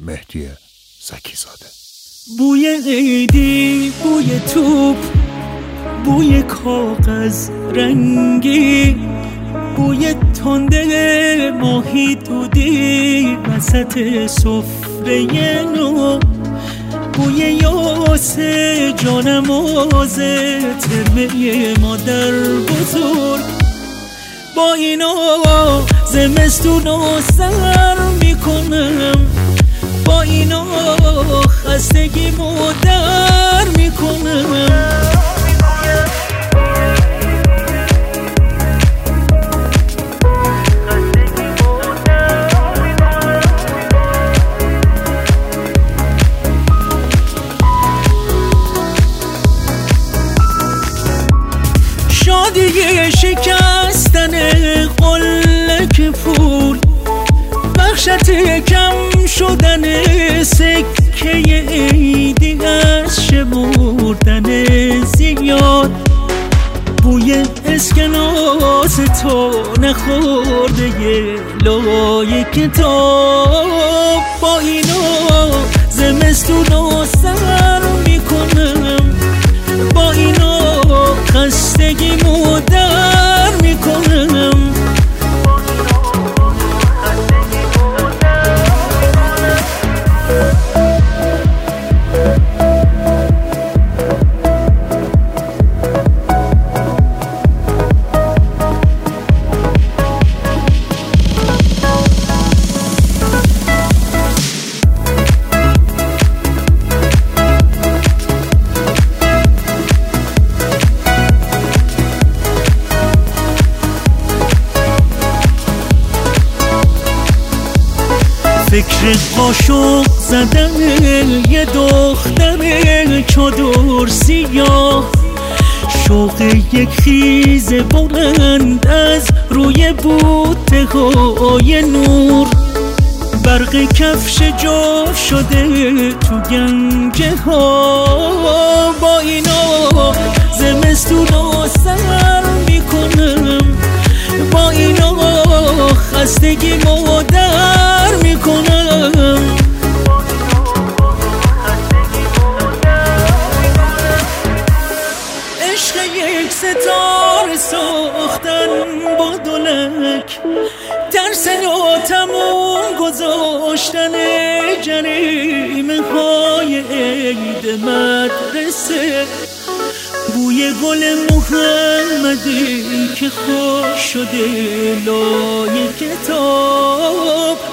مهدی زکی‌زاده. بوی عیدی، بوی توپ، بوی کاغذ رنگی، بوی تنده ماهی دودی وسط سفره نو، بوی یاس جانماز ترمه مادر بزرگ. با اینا زمستونو سر میکنم، با اینا خستگیمو در میکنم. شادی شکستن قلک پول، بخشت کم شدن سکه عیدی از شمردن زیاد، بوی اسکناس تو نخورده یه لای کتاب. با اینا زمستونو سر میکنم، با اینا خستگیمو در میکنم. فکر قاشق زدن یه دختر چادر سیاه، شوق یک خیز بلند از روی بوته های نور، برق کفش جا شده تو گنجه ها. با اینا زمستونو سر میکنم، با اینا خستگیمو در میکنم. عشق یک ستاره ساختن با دولک، ترس و تموم گذاشتن جریمه های عید مدرسه، بوی گل محمدی که خوش شده لای کتاب.